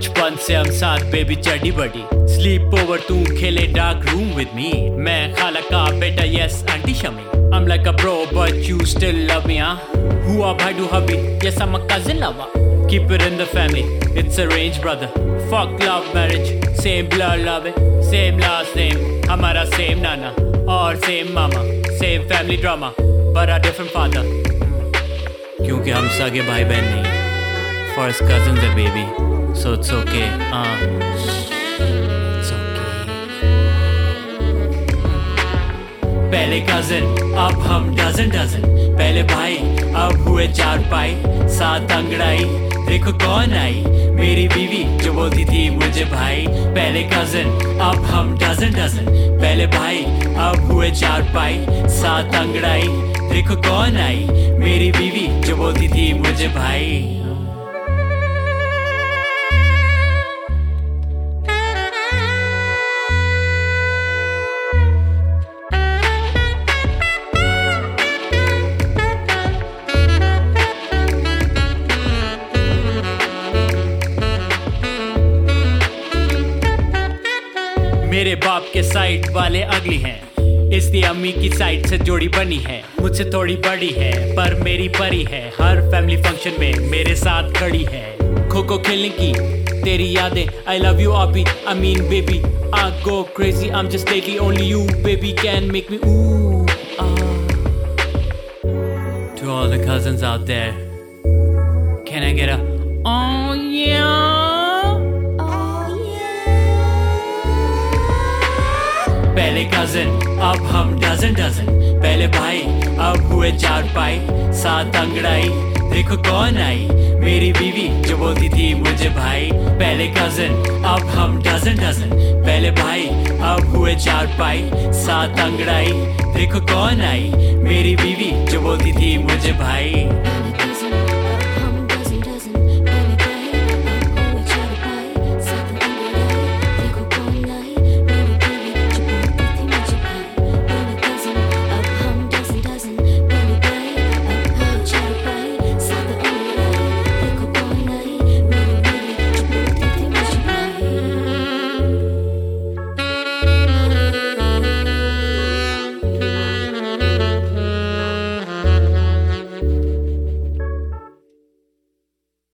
बचपन से हम साथ बेबी चढ़ी बड़ी स्लीप ओवर तू खेले डार्क रूम विद मी मैं खाला का बेटा yes aunty Shami I'm like a bro but you still love me हुआ भाई डू हबी yes I'm a cousin lava keep it in the family it's arranged brother fuck love marriage same blood love it same last name हमारा same नाना और same mama same family drama but a different father क्योंकि हम सगे भाई बहन नहीं first cousins है baby so it's okay it's okay पहले cousin अब हम dozen पहले भाई अब हुए चार पाई सात अंगड़ाई देखो कौन आई मेरी बीवी जो बोलती थी मुझे भाई पहले cousin अब हम dozen पहले भाई अब हुए चार पाई सात अंगड़ाई देखो कौन आई मेरी बीवी जो बोलती थी मुझे भाई मेरे बाप के साइड वाले अगली हैं इसलिए अम्मी की साइड से जोड़ी बनी है मुझसे थोड़ी बड़ी है पर मेरी परी है हर फैमिली फंक्शन में मेरे साथ खड़ी है खो खो खेलने की तेरी यादें I love you Abhi I mean baby I go crazy I'm just lately only you baby can make me ooh To all the cousins out there can I get a oh yeah पहले cousin अब हम dozen पहले भाई अब हुए चार पाई सात अंगड़ाई देखो कौन आई मेरी बीवी जो बोलती थी मुझे भाई पहले cousin अब हम dozen पहले भाई अब हुए चार पाई सात अंगड़ाई देखो कौन आई मेरी बीवी